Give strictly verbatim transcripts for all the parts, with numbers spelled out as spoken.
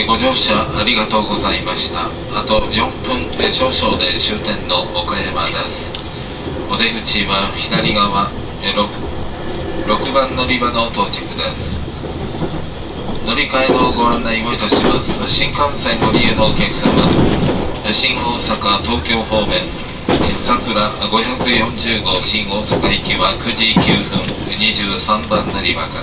ご乗車ありがとうございました。あとよんぷん少々で終点の岡山です。お出口は左側 6, ろくばん乗り場の到着です。乗り換えのご案内をいたします。新幹線ご利用のお客様、新大阪東京方面さくらごひゃくよんじゅうご号新大阪行きはくじきゅうふんにじゅうさんばん乗り場から、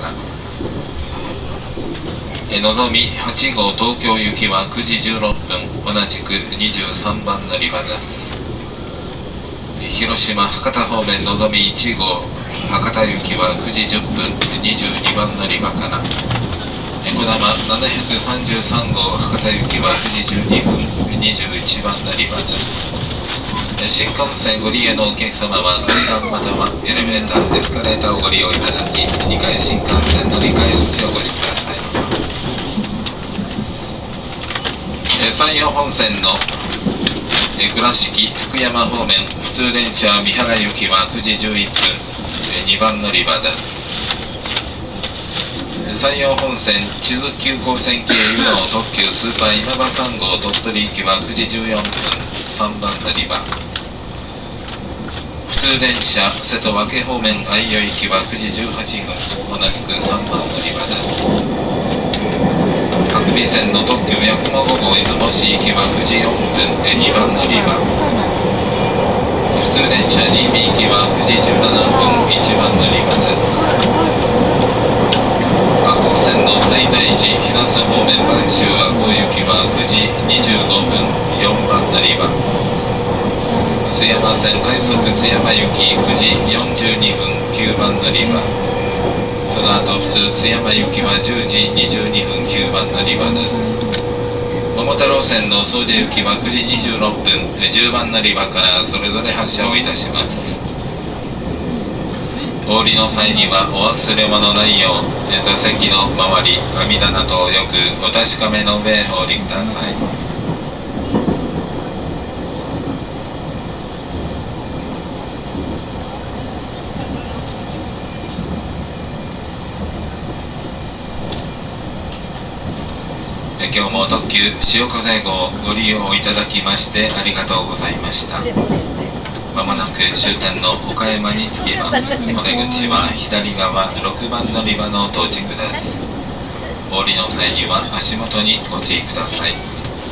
のぞみはち号東京行きはくじじゅうろっぷん、同じくにじゅうさんばん乗り場です。広島博多方面のぞみいち号博多行きはくじじゅっぷん、にじゅうにばん乗り場から、こだまななひゃくさんじゅうさん号博多行きはくじじゅうにふん、にじゅういちばん乗り場です。新幹線ご利用のお客様は階段またはエレベーター、エスカレーターをご利用いただき、にかい新幹線乗り換え口をお越しください。山陽本線の倉敷福山方面普通電車三原行きはくじじゅういっぷん、にばん乗り場です。山陽本線智頭急行線経由の特急スーパー稲葉さん号鳥取行きはくじじゅうよんぷん、さんばん乗り場。普通電車瀬戸分方面愛予行きはくじじゅうはっぷん、同じくさんばん乗り場です。白尾線の特急やこもご号出雲市行きはくじよんぷん、にばん乗り場。普通電車新見行きはくじじゅうななふん、いちばん乗り場です。和光線の西大寺日那須方面播州和光行きはくじにじゅうごふん、よんばん乗り場。津山線快速津山行きくじよんじゅうにふん、きゅうばん乗り場。その後普通津山行きはじゅうじにじゅうにふん、きゅうばん乗り場です。桃太郎線の総出行きはくじにじゅうろっぷん、じゅうばん乗り場からそれぞれ発車をいたします。お降りの際にはお忘れ物ないよう座席の周り、網棚等をよくお確かめの上お降りください。今日も特急潮風号をご利用いただきましてありがとうございました。まもなく終点の岡山に着きます。お出口は左側ろくばん乗り場の到着です。お降りの際には足元にご注意ください。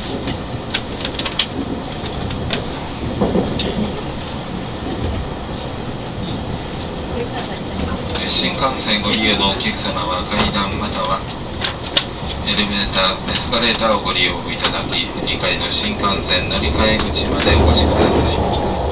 新幹線ご利用のお客様は階段またはエレベーター、エスカレーターをご利用いただき、にかいの新幹線乗り換え口までお越しください。